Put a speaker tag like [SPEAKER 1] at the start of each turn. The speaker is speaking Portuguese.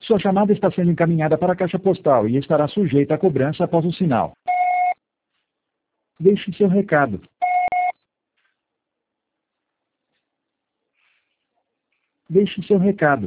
[SPEAKER 1] Sua chamada está sendo encaminhada para a caixa postal e estará sujeita a cobrança após o sinal. Deixe seu recado. Deixe seu recado.